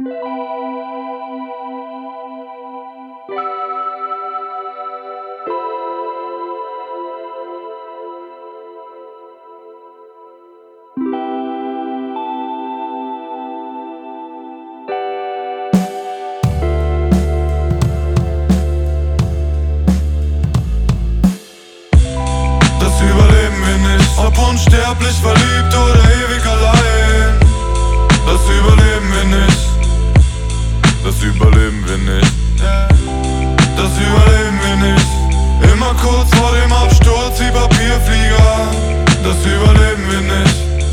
Unsterblich verliebt oder ewig allein. Das überleben wir nicht. Das überleben wir nicht. Das überleben wir nicht. Immer kurz vor dem Absturz wie Papierflieger. Das überleben wir nicht.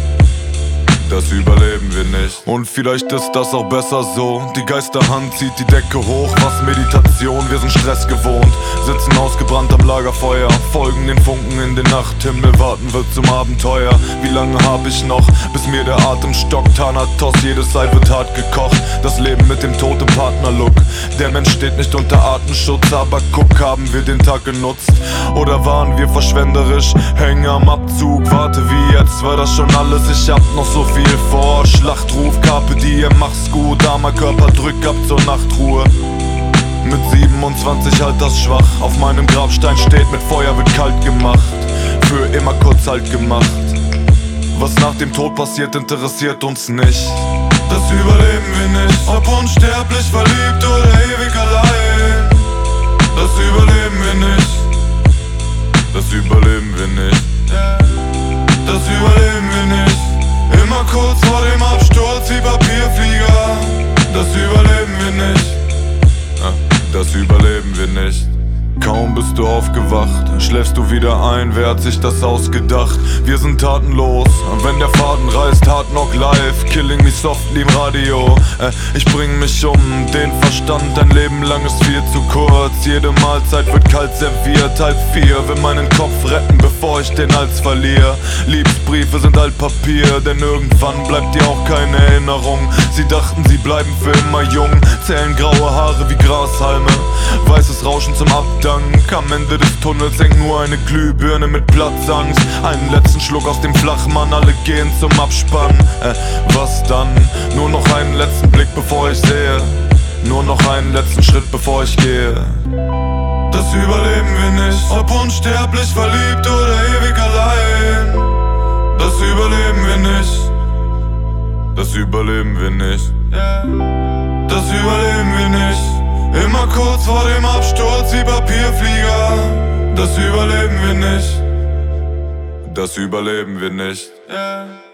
Das überleben wir nicht. Und vielleicht ist das auch besser so. Die Geisterhand zieht die Decke hoch. Was Meditation, wir sind Stress gewohnt. Sitzen ausgebrannt am Lagerfeuer, folgen den Funken in den Nachthimmel. Warten wird zum Abenteuer. Wie lange hab ich noch, bis mir der Atem stockt? Thanatos, jedes Ei wird hart gekocht. Das Leben mit dem Tod im Partnerlook. Der Mensch steht nicht unter Artenschutz. Aber guck, haben wir den Tag genutzt? Oder waren wir verschwenderisch? Hänge am Abzug, warte, wie jetzt war das schon alles? Ich hab noch so viel vor. Schlachtruf, Carpe Diem, mach's gut. Armer Körper, drück ab zur Nachtruhe. Mit 27 altersschwach. Auf meinem Grabstein steht, mit Feuer wird kalt gemacht. Für immer kurz halt gemacht. Was nach dem Tod passiert, interessiert uns nicht. Das überleben wir nicht. Ob unsterblich, verliebt oder ewig allein. Das überleben wir nicht. Das überleben wir nicht. Das überleben wir nicht. Immer kurz vor dem Absturz wie Papierflieger. Das überleben wir nicht. Das überleben wir nicht. Kaum bist du aufgewacht, schläfst du wieder ein. Wer hat sich das ausgedacht? Wir sind tatenlos, wenn der Faden reißt. Hard Knock Live, killing me softly im Radio. Ich bring mich um, den Verstand, dein Leben lang ist viel zu kurz. Jede Mahlzeit wird kalt serviert. 3:30, will meinen Kopf retten, bevor ich den Hals verliere. Liebesbriefe sind Altpapier, denn irgendwann bleibt dir auch keine Erinnerung. Sie dachten, sie bleiben für immer jung, zählen graue Haare wie Grashalme. Weißes Rauschen zum Abdank. Am Ende des Tunnels hängt nur eine Glühbirne mit Platzangst. Einen letzten Schluck aus dem Flachmann, alle gehen zum Abspann. Was dann? Nur noch einen letzten Blick, bevor ich sehe. Nur noch einen letzten Schritt, bevor ich gehe. Das überleben wir nicht. Ob unsterblich, verliebt oder ewig allein. Das überleben wir nicht. Das überleben wir nicht. Das überleben wir nicht. Immer kurz vor dem Absturz wie Papierflieger. Das überleben wir nicht. Das überleben wir nicht.